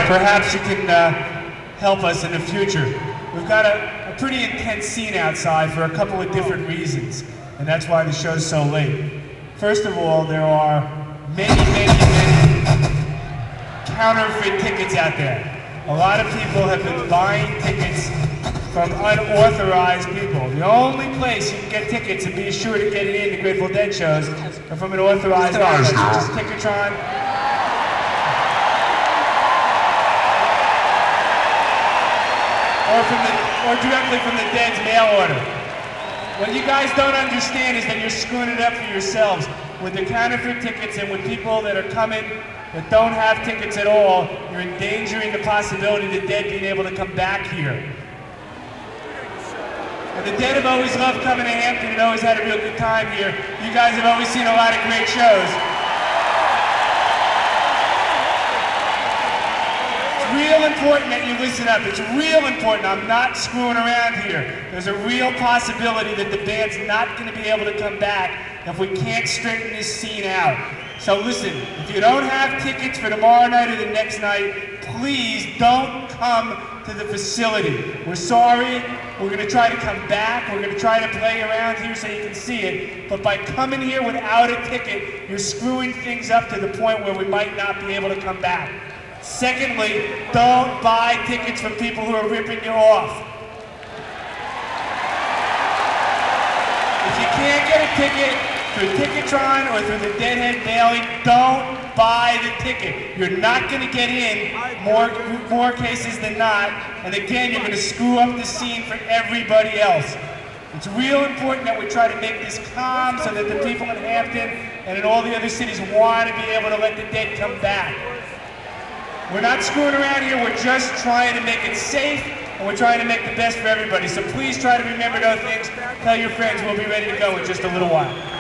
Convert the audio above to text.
perhaps you can help us in the future. We've got a pretty intense scene outside for a couple of different reasons, and that's why the show's so late. First of all, there are many counterfeit tickets out there. A lot of people have been buying tickets from unauthorized people. The only place you can get tickets and be sure to get it in the Grateful Dead shows are from an authorized outlet, such as Ticketron. Or directly from the Dead's mail order. What you guys don't understand is that you're screwing it up for yourselves. With the counterfeit tickets and with people that are coming that don't have tickets at all, you're endangering the possibility of the Dead being able to come back here. And the Dead have always loved coming to Hampton and always had a real good time here. You guys have always seen a lot of great shows. It's real important that you listen up. It's real important. I'm not screwing around here. There's a real possibility that the band's not going to be able to come back if we can't straighten this scene out. So listen, if you don't have tickets for tomorrow night or the next night, please don't come to the facility. We're sorry. We're going to try to come back. We're going to try to play around here so you can see it. But by coming here without a ticket, you're screwing things up to the point where we might not be able to come back. Secondly, don't buy tickets from people who are ripping you off. If you can't get a ticket through Ticketron or through the Deadhead mailing, don't buy the ticket. You're not going to get in more cases than not, and again, you're going to screw up the scene for everybody else. It's real important that we try to make this calm so that the people in Hampton and in all the other cities want to be able to let the Dead come back. We're not screwing around here, we're just trying to make it safe, and we're trying to make the best for everybody. So please try to remember those things. Tell your friends we'll be ready to go in just a little while.